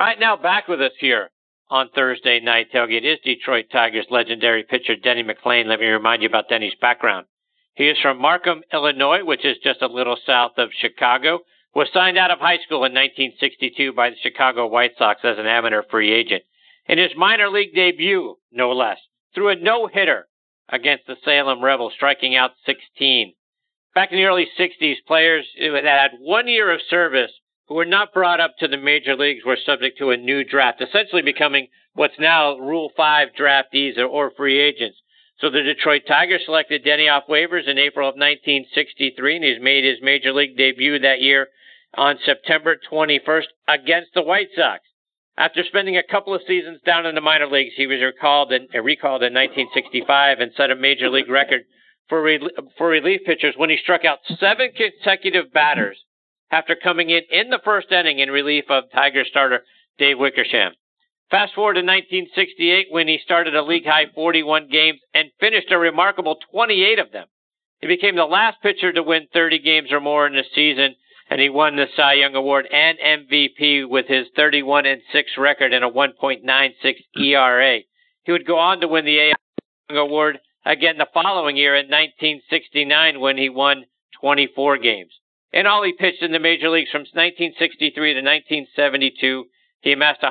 All right, now back with us here on Thursday Night Tailgate is Detroit Tigers legendary pitcher Denny McLain. Let me remind you about Denny's background. He is from Markham, Illinois, which is just a little south of Chicago. Was signed out of high school in 1962 by the Chicago White Sox as an amateur free agent. In his minor league debut, no less, threw a no-hitter against the Salem Rebels, striking out 16. Back in the early 60s, players that had 1 year of service who were not brought up to the major leagues were subject to a new draft, essentially becoming what's now Rule 5 draftees or free agents. So the Detroit Tigers selected Denny off waivers in April of 1963, and he's made his major league debut that year on September 21st against the White Sox. After spending a couple of seasons down in the minor leagues, he was recalled in 1965 and set a major league record for relief pitchers when he struck out 7 consecutive batters after coming in the first inning in relief of Tiger starter Dave Wickersham. Fast forward to 1968 when he started a league-high 41 games and finished a remarkable 28 of them. He became the last pitcher to win 30 games or more in a season, and he won the Cy Young Award and MVP with his 31-6 record and a 1.96 ERA. He would go on to win the AL Young Award again the following year in 1969 when he won 24 games. In all, he pitched in the major leagues from 1963 to 1972. He amassed a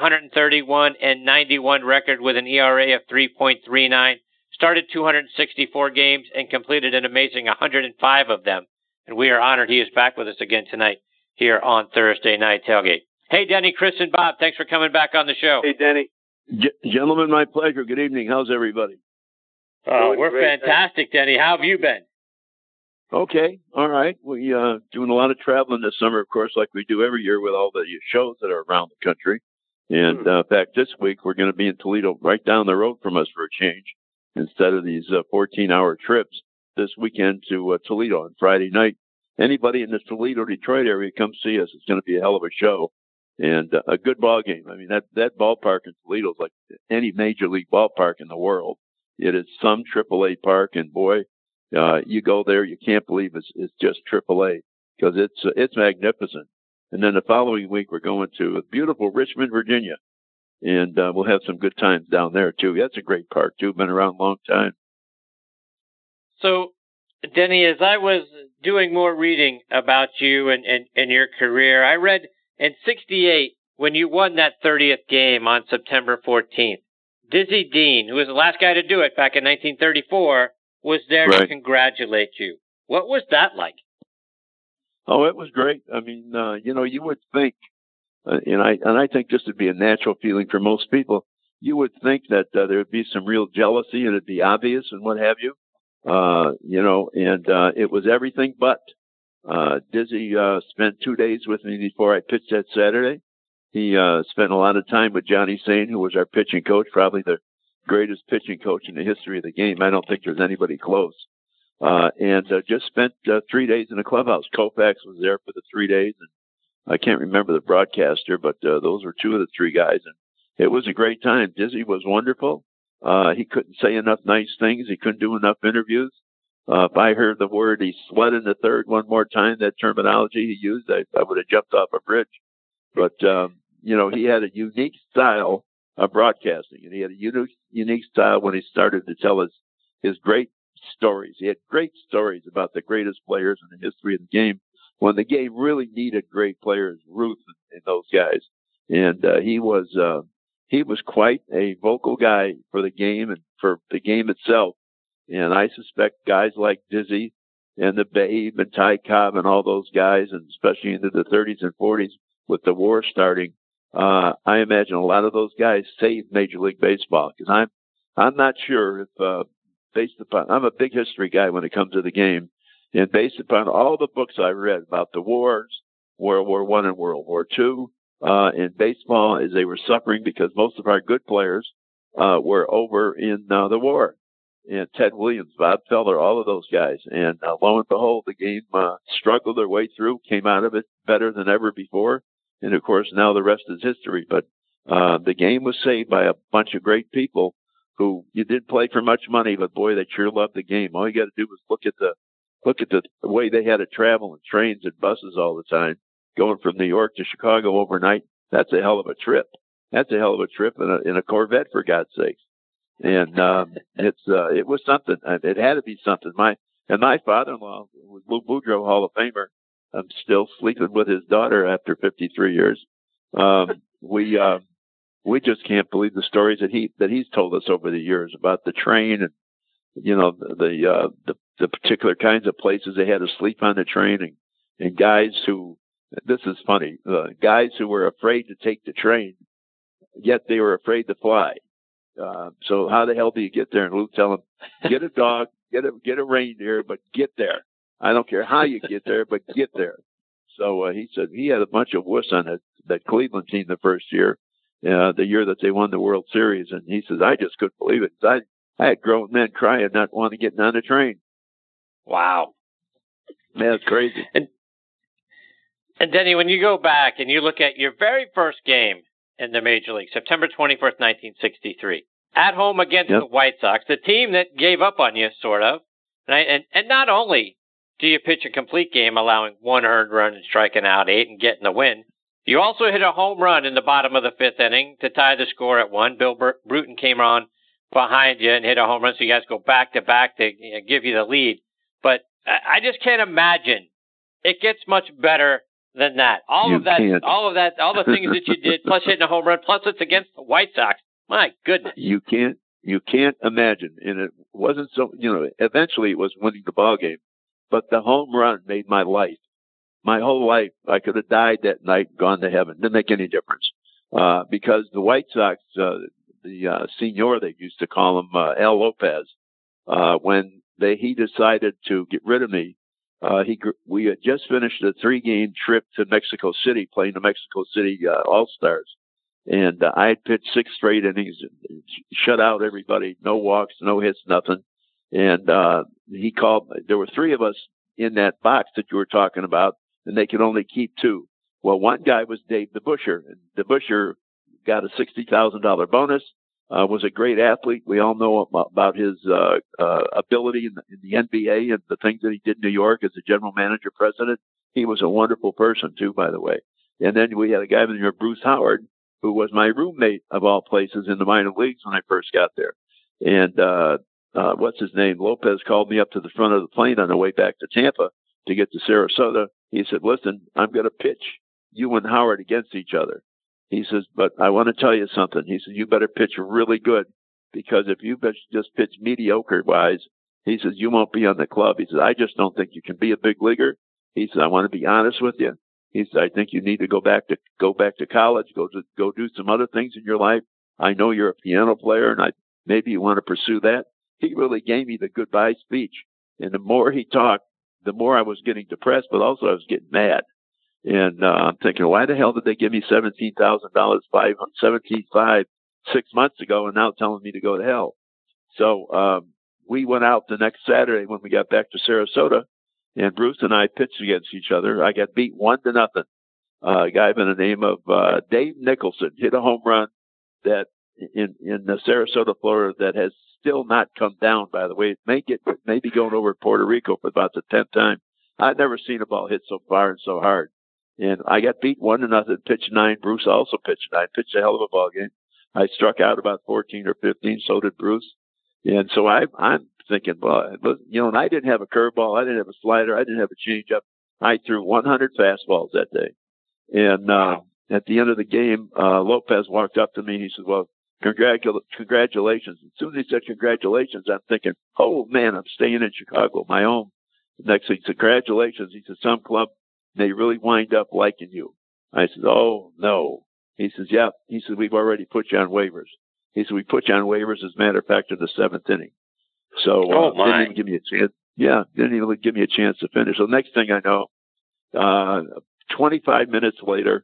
131-91 record with an ERA of 3.39, started 264 games, and completed an amazing 105 of them. And we are honored he is back with us again tonight here on Thursday Night Tailgate. Hey, Denny, Chris, and Bob, thanks for coming back on the show. Hey, Denny. Gentlemen, my pleasure. Good evening. How's everybody? We're fantastic, Denny. How have you been? Okay. All right. We doing a lot of traveling this summer, of course, like we do every year with all the shows that are around the country. And in fact, this week we're going to be in Toledo, right down the road from us for a change, instead of these 14-hour trips this weekend to Toledo on Friday night. Anybody in the Toledo, Detroit area, come see us. It's going to be a hell of a show and a good ball game. I mean, that ballpark in Toledo is like any major league ballpark in the world. It is some AAA park, and boy, you go there, you can't believe it's just AAA because it's magnificent. And then the following week, we're going to beautiful Richmond, Virginia, and we'll have some good times down there too. That's a great park too. Been around a long time. So, Denny, as I was doing more reading about you and your career, I read in '68 when you won that 30th game on September 14th, Dizzy Dean, who was the last guy to do it back in 1934, was there to congratulate you. What was that like? Oh, it was great. I mean, you would think, and I think this would be a natural feeling for most people. You would think that there would be some real jealousy and it'd be obvious and what have you, it was everything but. Dizzy spent 2 days with me before I pitched that Saturday. He spent a lot of time with Johnny Sain, who was our pitching coach, probably the greatest pitching coach in the history of the game. I don't think there's anybody close. And just spent 3 days in the clubhouse. Koufax was there for the 3 days, and I can't remember the broadcaster, but those were two of the three guys. And it was a great time. Dizzy was wonderful. He couldn't say enough nice things. He couldn't do enough interviews. If I heard the word he slid in the third one more time, that terminology he used, I would have jumped off a bridge. But, he had a unique style of broadcasting, and he had a unique style when he started to tell his great stories. He had great stories about the greatest players in the history of the game when the game really needed great players, Ruth and those guys. And he was quite a vocal guy for the game and for the game itself. And I suspect guys like Dizzy and the Babe and Ty Cobb and all those guys, and especially into the 30s and 40s with the war starting, I imagine a lot of those guys saved Major League Baseball, because I'm not sure if based upon, I'm a big history guy when it comes to the game, and based upon all the books I read about the wars, World War I and World War II, in baseball, as they were suffering because most of our good players were over in the war. And Ted Williams, Bob Feller, all of those guys. And lo and behold, the game struggled their way through, came out of it better than ever before. And, of course, now the rest is history. But the game was saved by a bunch of great people who you didn't play for much money, but, boy, they sure loved the game. All you got to do was look at the way they had to travel in trains and buses all the time, going from New York to Chicago overnight. That's a hell of a trip. that's a hell of a trip in a Corvette, for God's sakes. And it was something. It had to be something. My father-in-law was Lou Boudreau, Hall of Famer. I'm still sleeping with his daughter after 53 years. We just can't believe the stories that he's told us over the years about the train and the particular kinds of places they had to sleep on the train and guys who, this is funny, guys who were afraid to take the train, yet they were afraid to fly. So how the hell do you get there? And Lou tell him, get a dog, get a reindeer, but get there. I don't care how you get there, but get there. So he said he had a bunch of wuss on that Cleveland team the first year, the year that they won the World Series. And he says, I just couldn't believe it. I had grown men crying, not wanting to get on the train. Wow. Man, it's crazy. And Denny, when you go back and you look at your very first game in the Major League, September 21st, 1963, at home against the White Sox, the team that gave up on you, sort of, right? And not only do you pitch a complete game, allowing 1 earned run and striking out 8 and getting the win, you also hit a home run in the bottom of the 5th inning to tie the score at 1. Bill Bruton came on behind you and hit a home run, so you guys go back to back to give you the lead. But I just can't imagine it gets much better than that. All the things that you did, plus hitting a home run, plus it's against the White Sox. My goodness. You can't imagine. And it wasn't so, eventually it was winning the ball game, but the home run made my life. My whole life, I could have died that night and gone to heaven. Didn't make any difference. Because the White Sox, the senior, they used to call him, Al Lopez, when he decided to get rid of me, we had just finished a 3-game trip to Mexico City, playing the Mexico City All-Stars. And I had pitched 6 straight innings, shut out everybody, no walks, no hits, nothing. And he called, there were 3 of us in that box that you were talking about, and they could only keep 2. Well, one guy was Dave DeBuscher, and DeBuscher got a $60,000 bonus, was a great athlete. We all know about his ability in the NBA and the things that he did in New York as a general manager, president. He was a wonderful person, too, by the way. And then we had a guy named Bruce Howard, who was my roommate, of all places, in the minor leagues when I first got there. And what's his name? Lopez called me up to the front of the plane on the way back to Tampa to get to Sarasota. He said, listen, I'm going to pitch you and Howard against each other. He says, but I want to tell you something. He said, you better pitch really good, because if you just pitch mediocre-wise, he says, you won't be on the club. He says, I just don't think you can be a big leaguer. He said, I want to be honest with you. He said, I think you need to go back to college, go do some other things in your life. I know you're a piano player, and maybe you want to pursue that. He really gave me the goodbye speech. And the more he talked, the more I was getting depressed, but also I was getting mad. And I'm thinking, why the hell did they give me $17,000, 6 months ago, and now telling me to go to hell? So we went out the next Saturday when we got back to Sarasota, and Bruce and I pitched against each other. I got beat 1-0. A guy by the name of Dave Nicholson hit a home run that in Sarasota, Florida, that has still not come down, by the way. It may be going over Puerto Rico for about the 10th time. I've never seen a ball hit so far and so hard. And I got beat 1-0, pitched 9. Bruce also pitched 9. Pitched a hell of a ball game. I struck out about 14 or 15. So did Bruce. And so I'm thinking, well, and I didn't have a curveball. I didn't have a slider. I didn't have a changeup. I threw 100 fastballs that day. And at the end of the game, Lopez walked up to me. He said, well, congratulations. As soon as he said congratulations, I'm thinking, oh, man, I'm staying in Chicago, my home. Next thing, he said, congratulations. He said, some club, they really wind up liking you. I said, oh, no. He says, yeah. He said, we've already put you on waivers. He said, we put you on waivers, as a matter of fact, in the 7th inning. So didn't even give me a chance. Yeah, didn't even give me a chance to finish. So next thing I know, 25 minutes later,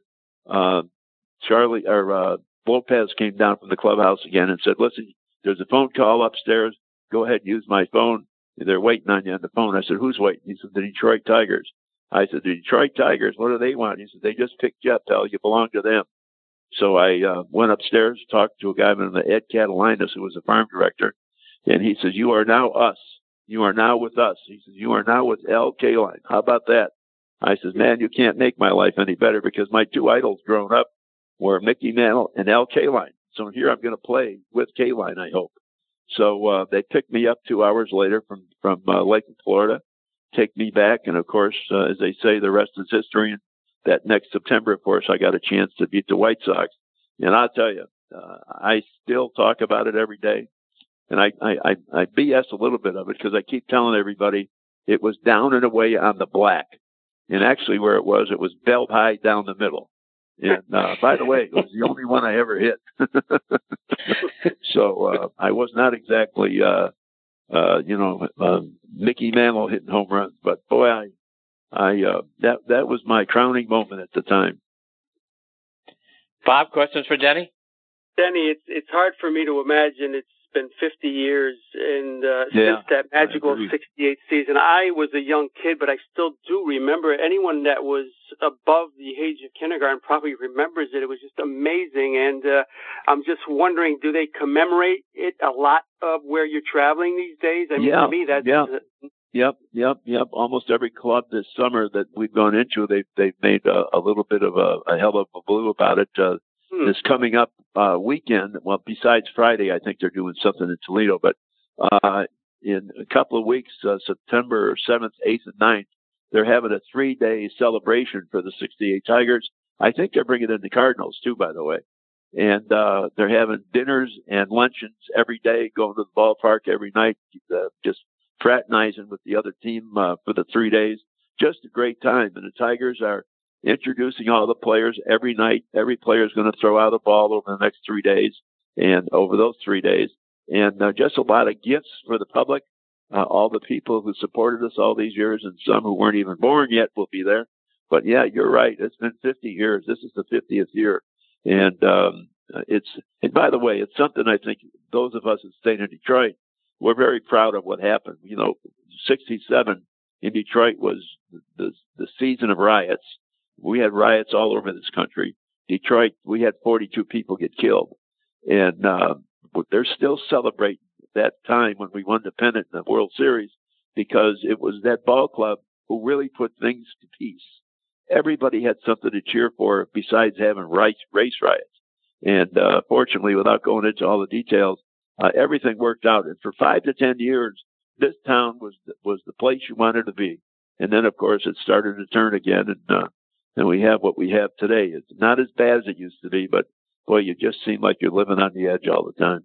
Lopez came down from the clubhouse again and said, listen, there's a phone call upstairs. Go ahead and use my phone. They're waiting on you on the phone. I said, who's waiting? He said, the Detroit Tigers. I said, the Detroit Tigers, what do they want? He said, they just picked you up, pal. You belong to them. So I went upstairs, talked to a guy named Ed Catalinas, who was the farm director, and he says, you are now us. You are now with us. He says, you are now with Al Kaline. How about that? I says, man, you can't make my life any better, because my 2 idols grown up, were Mickey Mantle and Al Kaline. So here I'm going to play with Kaline, I hope. So they picked me up 2 hours later from Lakeland, Florida, take me back, and of course, as they say, the rest is history. And that next September, of course, I got a chance to beat the White Sox. And I'll tell you, I still talk about it every day. And I BS a little bit of it because I keep telling everybody it was down and away on the black. And actually where it was belt high down the middle. And by the way, it was the only one I ever hit. So I was not exactly, Mickey Mantle hitting home runs. But boy, that was my crowning moment at the time. Bob, questions for Denny? Denny, it's hard for me to imagine it's been 50 years and since that magical 68 season. I was a young kid, but I still do remember it. Anyone that was above the age of kindergarten probably remembers it. It was just amazing. And I'm just wondering, do they commemorate it a lot of where you're traveling these days? I mean, to me, that's... Yep. Almost every club this summer that we've gone into, they've made a little bit of a hell of a blue about it. This coming up weekend, well, besides Friday, I think they're doing something in Toledo, but in a couple of weeks, September 7th, 8th, and 9th, they're having a 3-day celebration for the 68 Tigers. I think they're bringing in the Cardinals, too, by the way. And they're having dinners and luncheons every day, going to the ballpark every night, just fraternizing with the other team for the 3 days. Just a great time. And the Tigers are introducing all the players every night. Every player is going to throw out a ball over the next 3 days and over those 3 days. And just a lot of gifts for the public. All the people who supported us all these years and some who weren't even born yet will be there. But yeah, you're right. It's been 50 years. This is the 50th year. And and by the way, it's something I think those of us that stayed in Detroit, we're very proud of what happened. 67 in Detroit was the season of riots. We had riots all over this country. Detroit, we had 42 people get killed. And they're still celebrating that time when we won the pennant in the World Series because it was that ball club who really put things to peace. Everybody had something to cheer for besides having race riots. And fortunately, without going into all the details, everything worked out. And for 5 to 10 years, this town was the place you wanted to be. And then, of course, it started to turn again. And we have what we have today. It's not as bad as it used to be, but boy, you just seem like you're living on the edge all the time.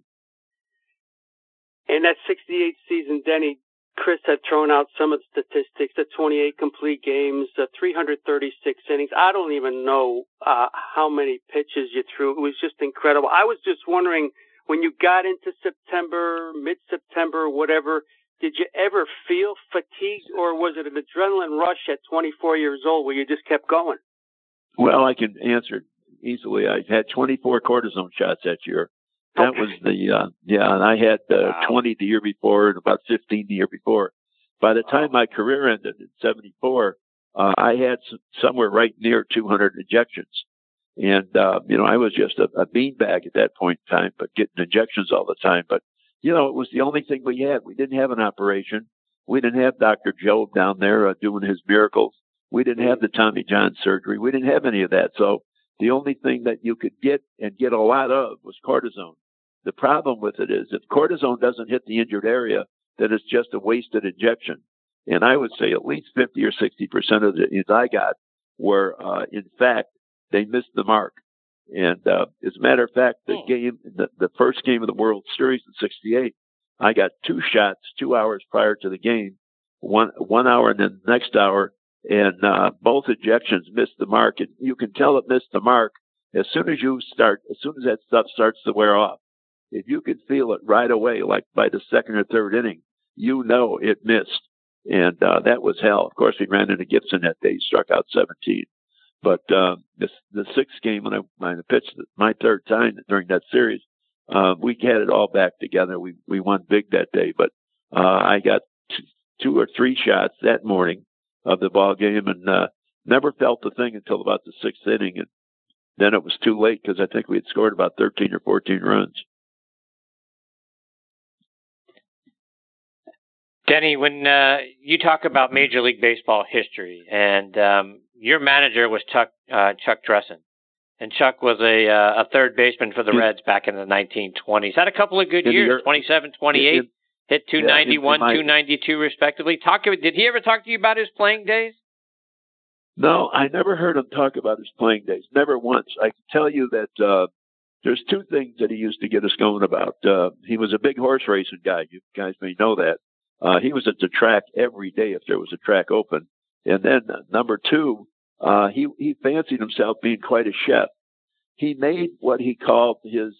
In that 68 season, Denny, Chris had thrown out some of the statistics, the 28 complete games, 336 innings. I don't even know how many pitches you threw. It was just incredible. I was just wondering, when you got into September, mid-September, whatever, did you ever feel fatigued, or was it an adrenaline rush at 24 years old where you just kept going? Well, I can answer it easily. I had 24 cortisone shots that year. That was and I had 20 the year before and about 15 the year before. By the time my career ended in 74, I had somewhere right near 200 injections. And, I was just a beanbag at that point in time, but getting injections all the time. But, it was the only thing we had. We didn't have an operation. We didn't have Dr. Job down there doing his miracles. We didn't have the Tommy John surgery. We didn't have any of that. So the only thing that you could get and get a lot of was cortisone. The problem with it is if cortisone doesn't hit the injured area, then it's just a wasted injection. And I would say at least 50 or 60% of the hits I got were, in fact, they missed the mark. And as a matter of fact, the first game of the World Series in 68, I got 2 shots 2 hours prior to the game, one hour and then the next hour, and both injections missed the mark. And you can tell it missed the mark as soon as that stuff starts to wear off. If you could feel it right away, like by the second or third inning, it missed. And that was hell. Of course, we ran into Gibson that day. He struck out 17. But the 6th game, when I pitched my third time during that series, we had it all back together. We won big that day. But I got 2 or 3 shots that morning of the ball game and never felt the thing until about the 6th inning. And then it was too late because I think we had scored about 13 or 14 runs. Denny, when you talk about Major League Baseball history, and your manager was Chuck Dressen, And Chuck was a third baseman for the Reds back in the 1920s. Had a couple of good years, 27, 28, hit 291, 292 respectively. Did he ever talk to you about his playing days? No, I never heard him talk about his playing days. Never once. I can tell you that there's two things that he used to get us going about. He was a big horse racing guy. You guys may know that. He was at the track every day if there was a track open. And then number two, he fancied himself being quite a chef. He made what he called his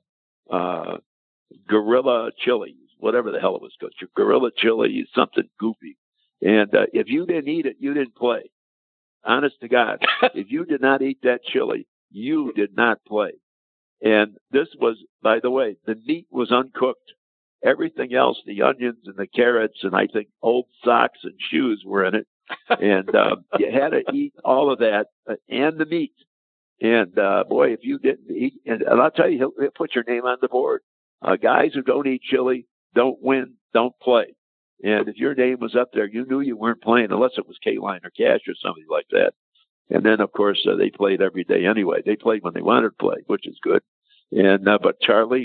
gorilla chili, whatever the hell it was called. Your gorilla chili, something goofy. And if you didn't eat it, you didn't play. Honest to God, if you did not eat that chili, you did not play. And this was, by the way, the meat was uncooked. Everything else, the onions and the carrots and I think old socks and shoes were in it. And you had to eat all of that and the meat. And boy, if you didn't eat, and I'll tell you, he'll put your name on the board. Guys who don't eat chili don't win, don't play. And if your name was up there, you knew you weren't playing unless it was K-Line or Cash or something like that. And then, of course, they played every day anyway. They played when they wanted to play, which is good. And but Charlie,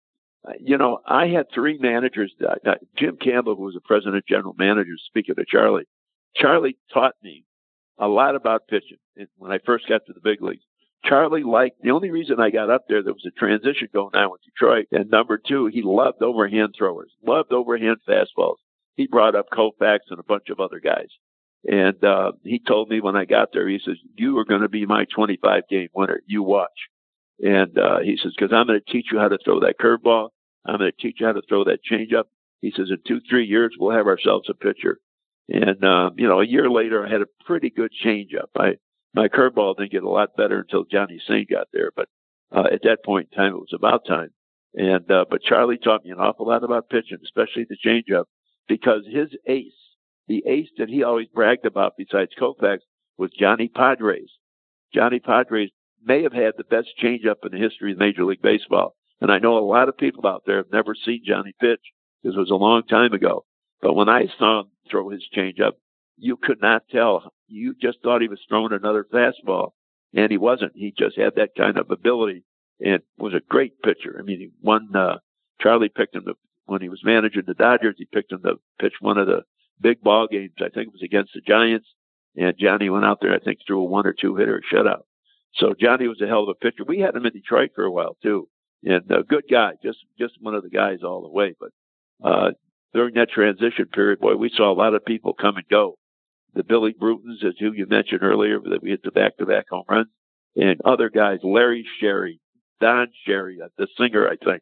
I had three managers. Jim Campbell, who was the president general manager, speaking of Charlie taught me a lot about pitching when I first got to the big leagues. Charlie the only reason I got up there was a transition going on with Detroit. And number two, he loved overhand throwers, loved overhand fastballs. He brought up Koufax and a bunch of other guys. And he told me when I got there, he says, you are going to be my 25-game winner. You watch. And he says, because I'm going to teach you how to throw that curveball. I'm going to teach you how to throw that changeup. He says, in 2-3 years, we'll have ourselves a pitcher. And, a year later, I had a pretty good changeup. My curveball didn't get a lot better until Johnny Sain got there. But at that point in time, it was about time. And but Charlie taught me an awful lot about pitching, especially the changeup, because his ace, the ace that he always bragged about besides Koufax, was Johnny Padres. Johnny Padres may have had the best changeup in the history of Major League Baseball. And I know a lot of people out there have never seen Johnny pitch because it was a long time ago. But when I saw him throw his changeup, you could not tell. You just thought he was throwing another fastball, and he wasn't. He just had that kind of ability and was a great pitcher. I mean, he won. Charlie picked him when he was managing the Dodgers. He picked him to pitch one of the big ball games. I think it was against the Giants, and Johnny went out there. I think threw a 1 or 2 hitter shutout. So Johnny was a hell of a pitcher. We had him in Detroit for a while too, and a good guy, just one of the guys all the way. But during that transition period, boy, we saw a lot of people come and go. The Billy Brutons, as you mentioned earlier, that we hit the back-to-back home runs, and other guys, Larry Sherry, Don Sherry, the singer, I think.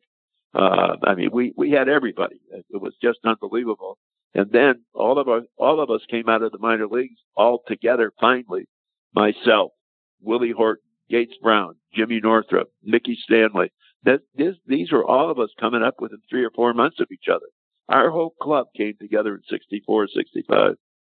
We had everybody. It was just unbelievable. And then all of us came out of the minor leagues all together finally. Myself, Willie Horton, Gates Brown, Jimmy Northrup, Mickey Stanley. These were all of us coming up within 3 or 4 months of each other. Our whole club came together in 64, 65.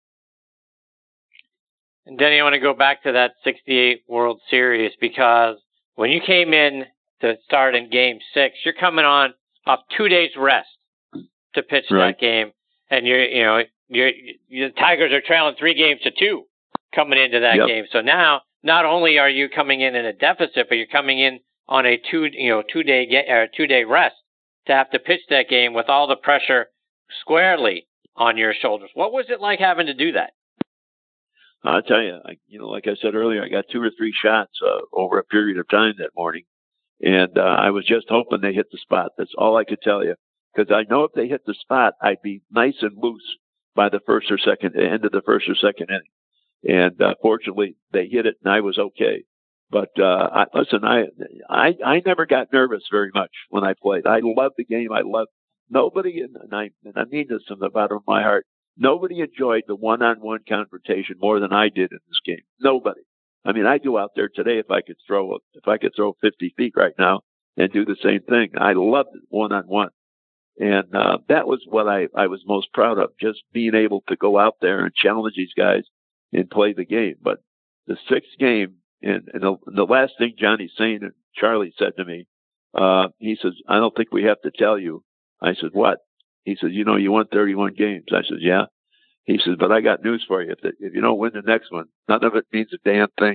And Denny, I want to go back to that 68 World Series because when you came in to start in Game 6, you're coming on off 2 days rest to pitch that game, and the Tigers are trailing 3-2 coming into that game. So now, not only are you coming in a deficit, but you're coming in on a 2-day rest to have to pitch that game with all the pressure squarely on your shoulders. What was it like having to do that? I'll tell you, like I said earlier, I got 2 or 3 shots over a period of time that morning. And I was just hoping they hit the spot. That's all I could tell you. Because I know if they hit the spot, I'd be nice and loose by the end of the first or second inning. And fortunately, they hit it, and I was okay. But I never got nervous very much when I played. I loved the game. Nobody, and I mean this from the bottom of my heart, nobody enjoyed the one-on-one confrontation more than I did in this game. Nobody. I mean, I'd go out there today if I could throw 50 feet right now and do the same thing. I loved it one-on-one. And that was what I was most proud of, just being able to go out there and challenge these guys and play the game. But the 6th game, and the last thing Johnny Sain and Charlie said to me, he says, I don't think we have to tell you. I said, what? He says, you won 31 games. I said, yeah. He says, but I got news for you. If you don't win the next one, none of it means a damn thing.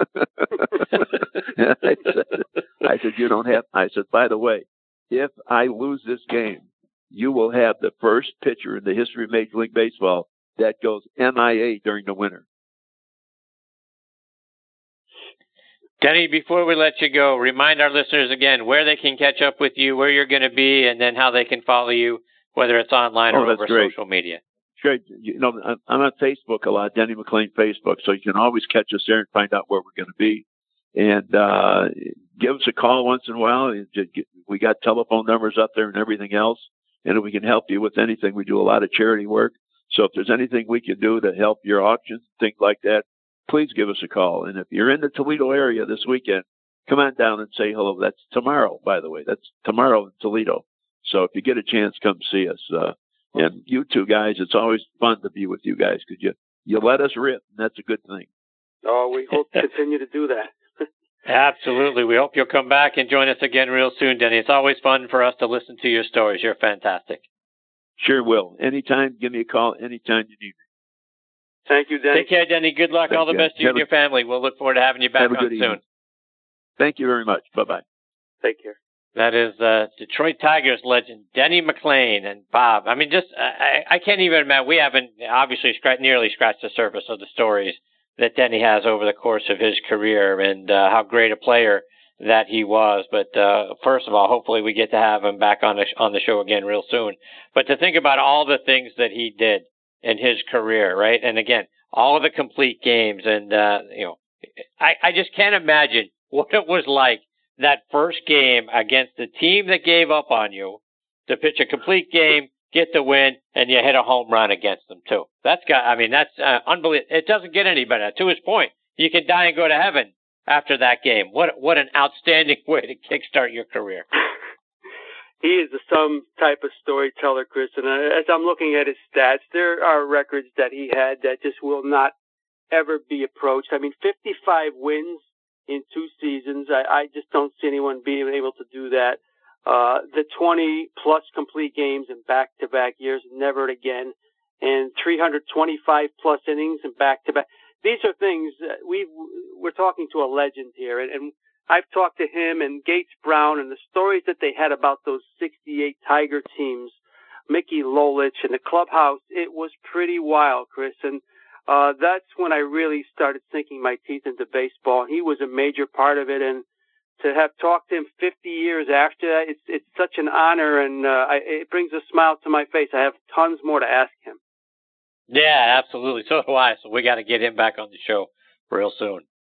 I said, you don't have. I said, by the way, if I lose this game, you will have the first pitcher in the history of Major League Baseball that goes MIA during the winter. Denny, before we let you go, remind our listeners again where they can catch up with you, where you're going to be, and then how they can follow you, whether it's online or over social media. Sure. You know, I'm on Facebook a lot, Denny McLain Facebook, so you can always catch us there and find out where we're going to be. And give us a call once in a while. We got telephone numbers up there and everything else, and we can help you with anything. We do a lot of charity work. So if there's anything we can do to help your auctions, things like that, please give us a call. And if you're in the Toledo area this weekend, come on down and say hello. That's tomorrow, by the way. That's tomorrow in Toledo. So if you get a chance, come see us. And you two guys, it's always fun to be with you guys because you let us rip, and that's a good thing. Oh, we hope to continue to do that. Absolutely. We hope you'll come back and join us again real soon, Denny. It's always fun for us to listen to your stories. You're fantastic. Sure will. Anytime, give me a call anytime you need me. Thank you, Denny. Take care, Denny. Good luck. All the best to you and your family. We'll look forward to having you back on soon. Thank you very much. Bye-bye. Take care. That is Detroit Tigers legend Denny McLain. And Bob, I mean, just I can't even imagine. We haven't obviously nearly scratched the surface of the stories that Denny has over the course of his career and how great a player that he was. But first of all, hopefully we get to have him back on the show again real soon. But to think about all the things that he did in his career, right? And again, all of the complete games. And, I just can't imagine what it was like that first game against the team that gave up on you to pitch a complete game, get the win, and you hit a home run against them too. That's unbelievable. It doesn't get any better. To his point, you can die and go to heaven after that game. What an outstanding way to kickstart your career. He is some type of storyteller, Chris. And as I'm looking at his stats, there are records that he had that just will not ever be approached. I mean, 55 wins in 2 seasons. I just don't see anyone being able to do that. The 20-plus complete games in back-to-back years, never again. And 325-plus innings in back-to-back. These are things we're talking to a legend here. And I've talked to him and Gates Brown and the stories that they had about those 68 Tiger teams, Mickey Lolich and the clubhouse. It was pretty wild, Chris. And that's when I really started sinking my teeth into baseball. He was a major part of it. And to have talked to him 50 years after that, it's such an honor. And it brings a smile to my face. I have tons more to ask him. Yeah, absolutely. So do I. So we got to get him back on the show real soon.